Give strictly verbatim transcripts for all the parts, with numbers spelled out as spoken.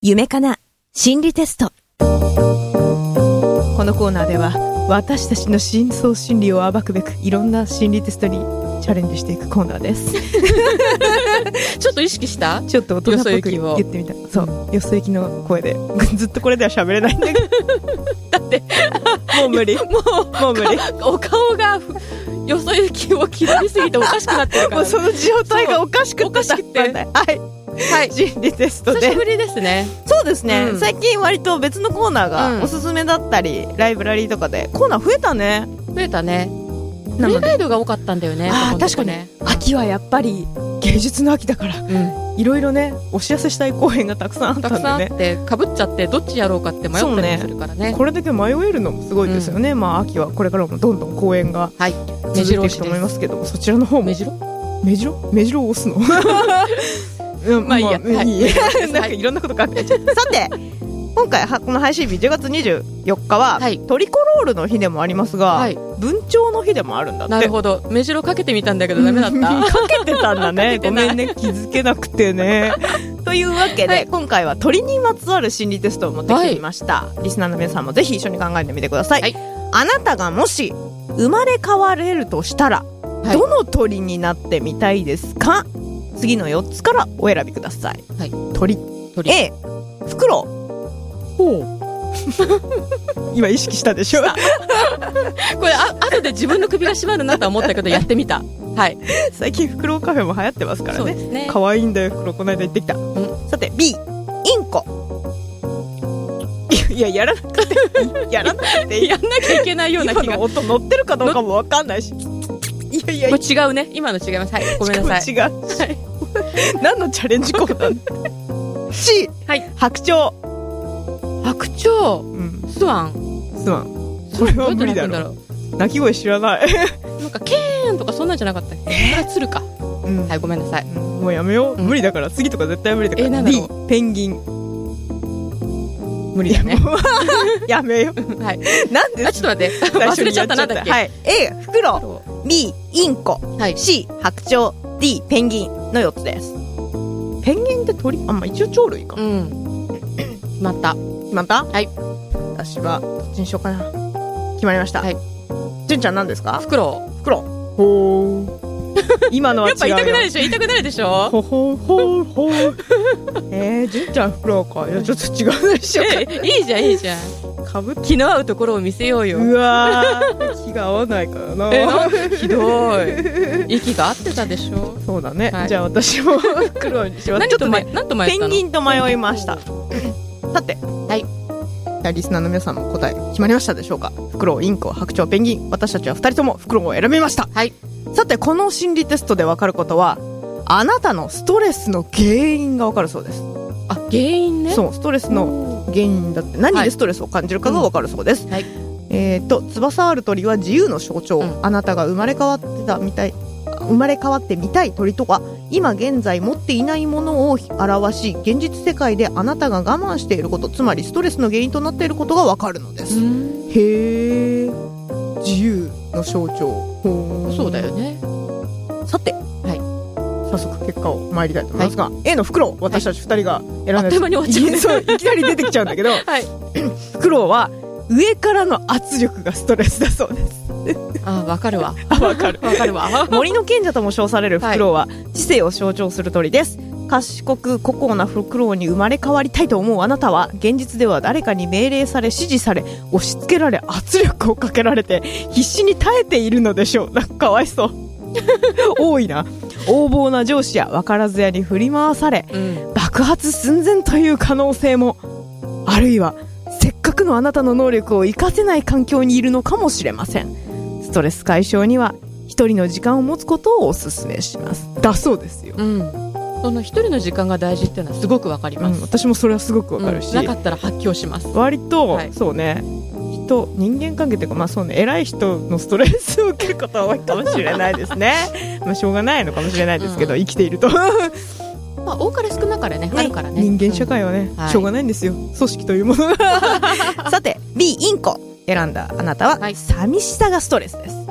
夢かな心理テスト。このコーナーでは私たちの深層心理を暴くべくいろんな心理テストにチャレンジしていくコーナーですちょっと意識したちょっと大人っぽく言ってみた。そう、よそ行きの声でずっとこれでは喋れないんだけどだってもう無理もうもう無理お顔がよそ行きを気取りすぎておかしくなってるから、 もうその状態がおかしくておかしくてはいはい、心理テストで久しぶりですね。 そうですね、 うん、 最近割と別のコーナーがおすすめだったり、うん、ライブラリーとかでコーナー増えたね増えたね。プレイガイドが多かったんだよね。 あ、確かに秋はやっぱり芸術の秋だから、いろいろねお知らせしたい公演がたくさんあったんでね、たくさんあってかぶっちゃってどっちやろうかって迷ったりするから ね, ねこれだけ迷えるのもすごいですよね、うん、まあ秋はこれからもどんどん公演が続いていくと思いますけども、そちらの方も目白目白目白を押すのうん、まあいいや、まあ、はい、いいなんかいろんなこと考えちゃったさて今回はこの配信日じゅうがつにじゅうよっかは、はい、トリコロールの日でもありますが、はい、文鳥の日でもあるんだって。 なるほど、目白かけてみたんだけどダメだったかけてたんだねごめんね気づけなくてねというわけで、はい、今回は鳥にまつわる心理テストを持ってきてみました、はい、リスナーの皆さんもぜひ一緒に考えてみてください、はい、あなたがもし生まれ変われるとしたら、はい、どの鳥になってみたいですか。次のよっつからお選びください、はい、鳥, 鳥 A フクロウ。ほう今意識したでしょこれあ後で自分の首が締まるなとは思ったけどやってみた、はい、 最近フクロウカフェも流行ってますから ね, ね可愛いんだよフクロウ、この間行ってきた、うん、さて B インコ。いややらなくてやらなくてやんなきゃいけないような気が、 今の音乗ってるかどうかも分かんないし、いやいやこれ違うね、今の違います、はい、ごめんなさい。 違う、はい、何のチャレンジコーナーC、はい、白鳥。 白鳥、うん、スワンスワンそれは無理だろう。鳴き声知らないなんかケーンとかそんなんじゃなかったっけ。えー、鶴か、うん、はいごめんなさい、うん、 もうやめよう、うん、無理だから次とか絶対無理だから、えー、なんだろう D ペンギン。無理だねやめようはいなんであちょっと待って忘れちゃったなんだっけ、 はい、A フクロウ B インコ、はい、C 白鳥 D ペンギンのよっつです。ペンギンって鳥、あ、まあ、一応鳥類か、うん、 決まった決まった。はい、私はどっちにしようかな。決まりました。はい、じゅんちゃん何ですか。 フクロウ。 フクロウ。ほー今のは違うよ。 やっぱ痛くないでしょ言いたくないでしょほほほほえー、じゅんちゃんフクロウか。いやちょっと違うでしょいいじゃんいいじゃんかぶ気の合うところを見せようよ。 うわー気が合わないからなえー、ひどい息が合ってたでしょそうだね、はい、じゃあ私もフクロウにします。ちょっとね何と迷ったの。 ペンギンと迷いましたさて、はい、じゃあリスナーの皆さんも答え決まりましたでしょうか。フクロウ、インコ、白鳥、ペンギン、私たちはふたりともフクロウを選びました、はい、さてこの心理テストで分かることはあなたのストレスの原因が分かるそうです。 あ、原因ね。 そうストレスの原因だって何でストレスを感じるかが分かるそうです、はい、えーと翼ある鳥は自由の象徴、うん、あなたが生まれ変わってたみたい生まれ変わってみたい鳥とは今現在持っていないものを表し現実世界であなたが我慢していること、つまりストレスの原因となっていることがわかるのです。へー、自由の象徴。 そうだよね。 さて、はい、早速結果を参りたいと思いますが、はい、A のフクロウ、私たちふたりが選んだ、はい、 あっという間に終わっちゃう、ね、 そういきなり出てきちゃうんだけど、はい、フクロウは上からの圧力がストレスだそうですあ、わかるわわかるわかるわ森の賢者とも称されるフクロウは知性を象徴する鳥です。賢く孤高なフクロウに生まれ変わりたいと思うあなたは現実では誰かに命令され指示され押し付けられ圧力をかけられて必死に耐えているのでしょう。なんかかわいそう多いな。横暴な上司や分からず屋に振り回され、うん、爆発寸前という可能性も、あるいはせっかくのあなたの能力を活かせない環境にいるのかもしれません。ストレス解消には一人の時間を持つことをお勧めしますだそうですよ、うん、 その一人の時間が大事っていうのはすごくわかります、うん、 私もそれはすごくわかるし、 うん、なかったら発狂します。 割と、はい、そうね、人人間関係というか、まあそうね、偉い人のストレスを受けることは多いかもしれないですねまあしょうがないのかもしれないですけど、うん、生きているとまあ、多かれ少なかれ ね, ねあるからね。 人間社会はね、うん、しょうがないんですよ、はい、組織というものさて B インコ選んだあなたは、はい、寂しさがストレスです。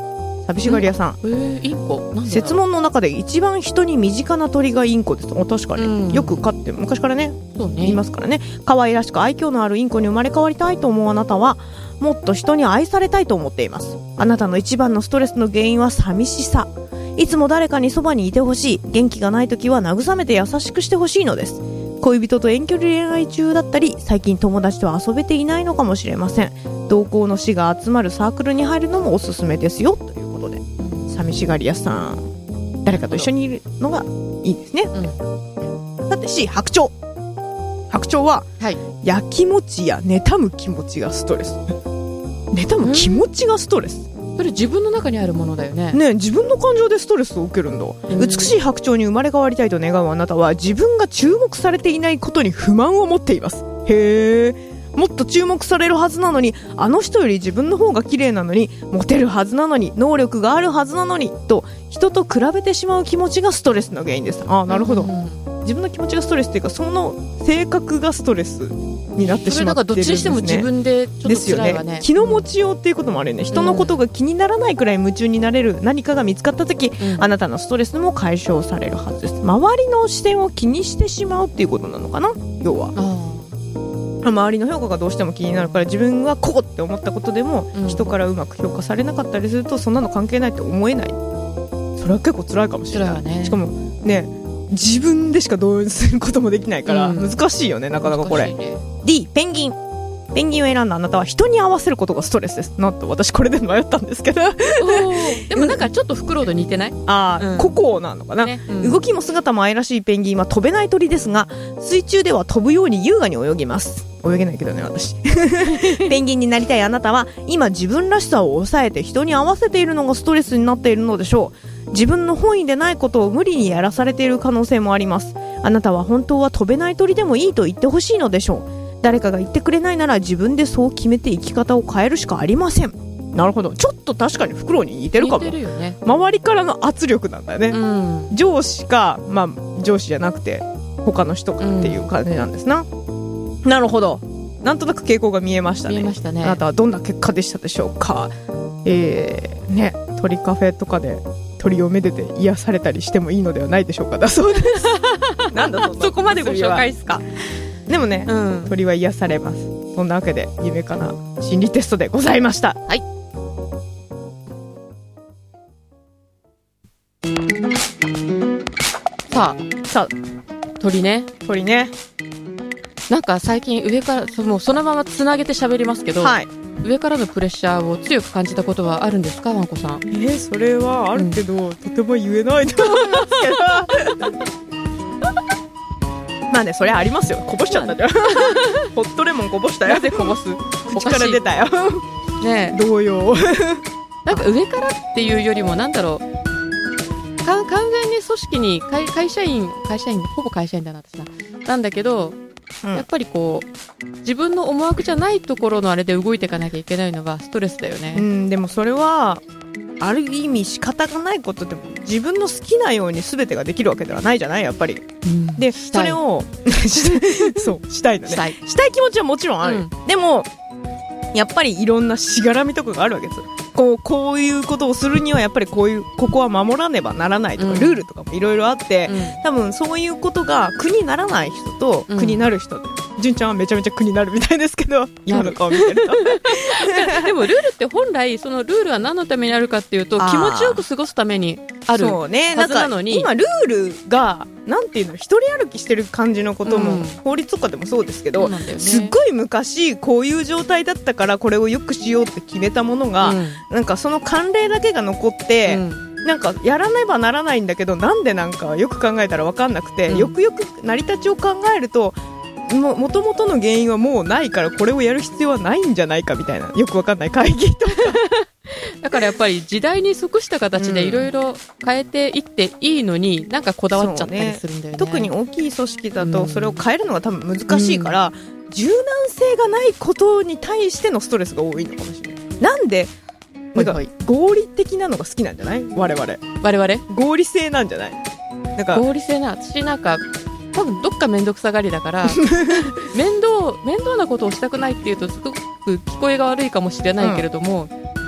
寂しがり屋さん、 えー、インコなんだ。 設問の中で一番人に身近な鳥がインコです。お確かに、 うん、 よく飼って昔からね、 そうね、 言いますからね。可愛らしく愛嬌のあるインコに生まれ変わりたいと思うあなたはもっと人に愛されたいと思っています。あなたの一番のストレスの原因は寂しさ。いつも誰かにそばにいてほしい。元気がない時は慰めて優しくしてほしいのです。恋人と遠距離恋愛中だったり、最近友達と遊べていないのかもしれません。同行の死が集まるサークルに入るのもおすすめですよ、ということで。寂しがり屋さん、誰かと一緒にいるのがいいですね。うん、だって C、白鳥。白鳥は、はい、やきもちや妬む気持ちがストレス。妬む気持ちがストレス。 それ自分の中にあるものだよね。 ね、自分の感情でストレスを受けるんだ。うん、美しい白鳥に生まれ変わりたいと願うあなたは自分が注目されていないことに不満を持っています。へー、もっと注目されるはずなのに、あの人より自分の方が綺麗なのに、モテるはずなのに、能力があるはずなのにと人と比べてしまう気持ちがストレスの原因です。ああ、なるほど、うん、自分の気持ちがストレスっていうか、その性格がストレスになってしまってるんですね。それなんかどっちにしても自分でちょっと辛いわね。気の持ちようっていうこともあるよね。人のことが気にならないくらい夢中になれる何かが見つかったとき、うん、あなたのストレスも解消されるはずです。周りの視点を気にしてしまうっていうことなのかな、要は。周りの評価がどうしても気になるから、自分はこうって思ったことでも、うん、人からうまく評価されなかったりすると、そんなの関係ないって思えない。それは結構辛いかもしれない、ね、しかもね、自分でしか同意することもできないから難しいよね、うん、なかなかこれ、ね、D、ペンギン。ペンギンを選んだあなたは人に合わせることがストレスです。なんと私これで迷ったんですけどでもなんかちょっとフクロウと似てない？ あ、うん、ココなのかな、ね、うん、動きも姿も愛らしいペンギンは飛べない鳥ですが、水中では飛ぶように優雅に泳ぎます。泳げないけどね私ペンギンになりたいあなたは今自分らしさを抑えて人に合わせているのがストレスになっているのでしょう。自分の本意でないことを無理にやらされている可能性もあります。あなたは本当は飛べない鳥でもいいと言ってほしいのでしょう。誰かが言ってくれないなら自分でそう決めて生き方を変えるしかありません。なるほど、ちょっと確かにフクロウに似てるかも。似てるよね。周りからの圧力なんだよね、うん、上司か、まあ、上司じゃなくて他の人かっていう感じなんですな、うん、なるほど、なんとなく傾向が見えましたね。見えましたね。あなたはどんな結果でしたでしょうか。えー、ね、鳥カフェとかで鳥をめでて癒されたりしてもいいのではないでしょうか。だそうですなんだそんなそこまでご紹介ですか。でもね、うん、鳥は癒されます。そんなわけで夢かな心理テストでございました。はい。 さあさあ鳥ね鳥ね、 なんか最近上からそのそのままつなげて喋りますけど、はい、上からのプレッシャーを強く感じたことはあるんですか、ワンコさん。 えー、それはあるけど、うん、とても言えないと思いますけどまあね、それありますよ。こぼしちゃったじゃんホットレモンこぼしたよ。なぜこぼす？口から出たよねえ、同様なんか上からっていうよりもなんだろう、か完全に組織に 会, 会社員会社員ほぼ会社員だな私ななんだけど、うん、やっぱりこう自分の思惑じゃないところのあれで動いていかなきゃいけないのがストレスだよね。 うん、でもそれはある意味仕方がないことでも、自分の好きなように全てができるわけではないじゃない、やっぱり、うん、でそれをそうしたいのね。したい、したい気持ちはもちろんある、うん、でもやっぱりいろんなしがらみとかがあるわけです。こう、こういうことをするにはやっぱりこういうここは守らねばならないとか、うん、ルールとかもいろいろあって、うん、多分そういうことが苦にならない人と苦になる人で、うん、純ちゃんはめちゃめちゃ苦になるみたいですけど、今の顔見てるとでもルールって本来そのルールは何のためにあるかっていうと、気持ちよく過ごすためにあるはずなのに、 今ルールがなんていうの、一人歩きしてる感じのことも、うん、法律とかでもそうですけど、ね、すっごい昔こういう状態だったからこれをよくしようって決めたものが、うん、なんかその慣例だけが残って、うん、なんかやらねばならないんだけど、なんでなんかよく考えたら分かんなくて、うん、よくよく成り立ちを考えるとも元々の原因はもうないから、これをやる必要はないんじゃないかみたいな、よく分かんない会議とかだからやっぱり時代に即した形でいろいろ変えていっていいのに、うん、なんかこだわっちゃったりするんだよね。 特に大きい組織だとそれを変えるのが多分難しいから、うん、柔軟性がないことに対してのストレスが多いのかもしれない。なんでなんか合理的なのが好きなんじゃない？我々 我々 合理性なんじゃない？なんか合理性な、私なんか多分どっか面倒くさがりだから面倒面倒なことをしたくないっていうとすごく聞こえが悪いかもしれないけれども、うん、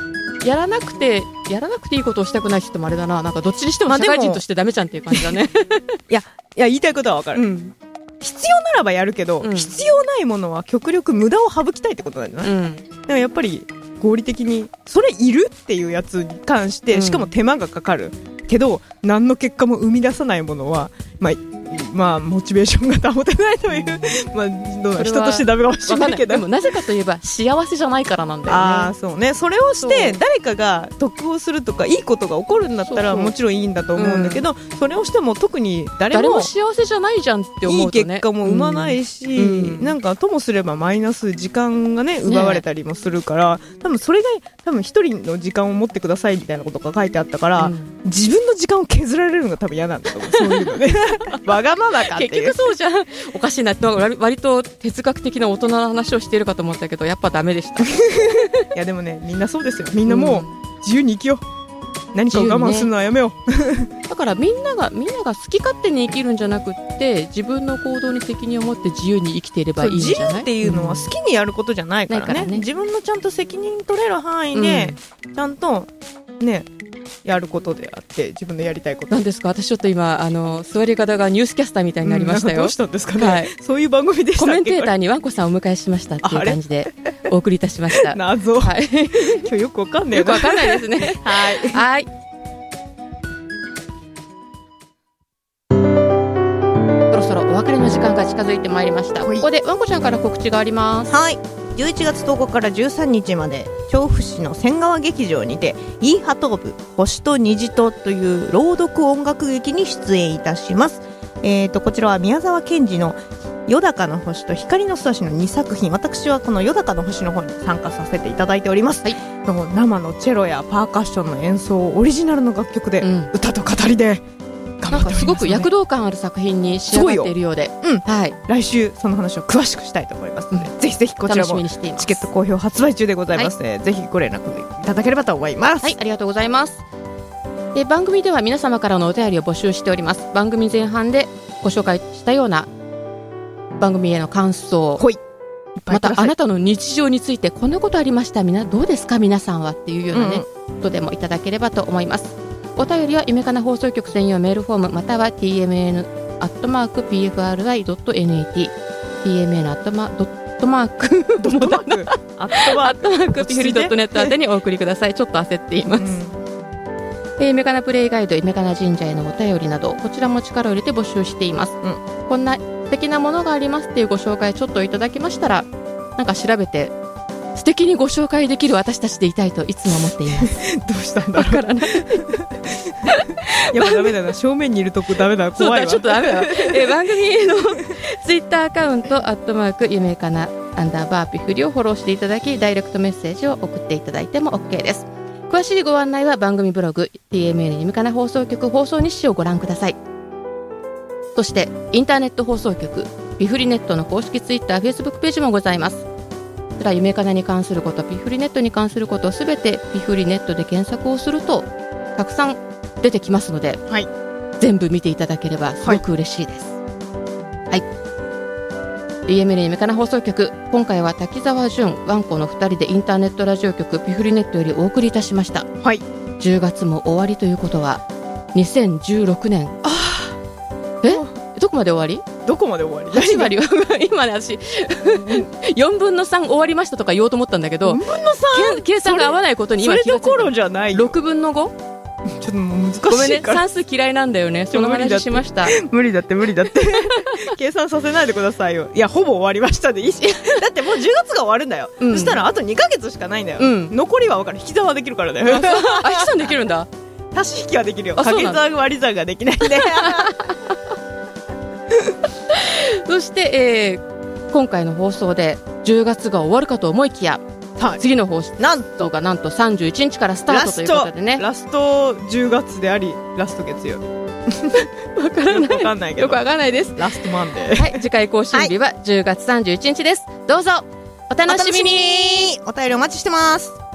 やらなくてやらなくていいことをしたくない人もあれだな、なんかどっちにしても社会人としてダメじゃんっていう感じだね。 いやいや言いたいことはわかる、うん、必要ならばやるけど、うん、必要ないものは極力無駄を省きたいってことだよね、うん、でもやっぱり合理的にそれいるっていうやつに関して、しかも手間がかかるけど何の結果も生み出さないものは、まあまあ、モチベーションが保てないという、まあ、どう人としてダメかもしれないけど、 でもなぜかといえば幸せじゃないからなんだよね。 あ、そうね、それをして誰かが得をするとかいいことが起こるんだったらもちろんいいんだと思うんだけど、うん、それをしても特に誰 も, 誰も幸せじゃないじゃんって思うと、ね、 いい結果も生まないし、うん、なんかともすればマイナス時間がね奪われたりもするから、ね、多分それが多分一人の時間を持ってくださいみたいなことが書いてあったから、うん、自分の時間を削られるのが多分嫌なんだと思う。そういうのねわがままかっていう、 結局そうじゃん。おかしいなって、割と哲学的な大人の話をしているかと思ったけどやっぱダメでしたいやでもね、みんなそうですよ。みんなもう自由に生きよう、うん、何かを我慢するのはやめよう、 ね、だからみんながみんなが好き勝手に生きるんじゃなくって自分の行動に責任を持って自由に生きていればいいんじゃない。 自由っていうのは好きにやることじゃないから ね,、うん、からね自分のちゃんと責任取れる範囲で、うん、ちゃんとねやることであって自分のやりたいこと。 なんですか、私ちょっと今あの座り方がニュースキャスターみたいになりましたよ、 うん、どうしたんですかね、 はい、 そういう番組でしたっけ。 コメンテーターにワンコさんをお迎えしましたっていう感じでお送りいたしました謎、 はい、 今日よくわかんないよくわかんないですねはい、はい、そろそろお別れの時間が近づいてまいりました。ここでワンコちゃんから告知があります。 はい、じゅういちがつとおかからじゅうさんにちまで調布市の千川劇場にてイーハトーブ星と虹とという朗読音楽劇に出演いたします。えーとこちらは宮沢賢治のよだかの星と光の素足のにさくひん、私はこのよだかの星の方に参加させていただいております、はい、生のチェロやパーカッションの演奏をオリジナルの楽曲で、うん、歌と語りで頑張っておりますので、なんかすごく躍動感ある作品に仕上がっているようで、 うん、はい、来週その話を詳しくしたいと思いますので、うん、ぜひぜひこちらもチケット好評発売中でございますので、はい、ぜひご連絡いただければと思います。 はい、ありがとうございます。で番組では皆様からのお便りを募集しております。番組前半でご紹介したような番組への感想、 ほい、 またあなたの日常についてこんなことありました、みなどうですか皆さんはっていうようなね、うん、ことでもいただければと思います。お便りは夢かな放送局専用メールフォームまたは ティーエムエヌ アットマーク ピーエフアールアイ ドット エヌエーティー ティーエムエヌ アットマークドットマークドットマークアットマークピフリドットネット宛てにお送りください。ちょっと焦っています、うん、夢かなプレイガイド夢かな神社へのお便りなどこちらも力を入れて募集しています、うん、こんな素敵なものがありますっていうご紹介ちょっといただきましたら、なんか調べて素敵にご紹介できる私たちでいたいといつも思っていますどうしたんだろうわからないやっぱダメだな、正面にいるとこダメだ、怖いわ。 ちょっとダメだえ番組のツイッターアカウントアットマーク夢かなアンダーバーピフリをフォローしていただきダイレクトメッセージを送っていただいても OK です。詳しいご案内は番組ブログ ティーエムエヌ 夢かな放送局放送日誌をご覧ください。そしてインターネット放送局ピフリネットの公式ツイッター、フェイスブックページもございます。こちら夢かなに関すること、ピフリネットに関することをすべてピフリネットで検索をするとたくさん出てきますので、はい、全部見ていただければすごく嬉しいです。はい、はい、ティーエムエヌ 夢かな放送局、今回は滝沢純ワンコのふたりでインターネットラジオ局ピフリネットよりお送りいたしました、はい、じゅうがつも終わりということはにせんじゅうろくねん、あえどこまで終わりどこまで終わりはち割は今ね私よんぶんのさん終わりましたとか言おうと思ったんだけど、よんぶんのさん計算が合わないことに今気がついた。 それどころじゃないよ。 ろくぶんのごちょっともう難しいから。 ごめんね、算数嫌いなんだよね。その話しました。 無理だって無理だって計算させないでくださいよ。いやほぼ終わりましたでいいしだってもうじゅうがつが終わるんだよ、うん、そしたらあとにかげつしかないんだよ、うん、残りは分かる。引き算はできるからだよ。 あ、引き算できるんだ。 足し引きはできるよ。掛け算割り算ができないんでそして、えー、今回の放送でじゅうがつが終わるかと思いきや、はい、次の放送がなんとさんじゅういちにちからスタートということでね、 ラストじゅうがつでありラスト月曜わからない。 よくわかんないけどよくわかんないです。 ラストマンデー、 はい、次回更新日はじゅうがつさんじゅういちにちです。どうぞお楽しみに。 お便りお待ちしてます。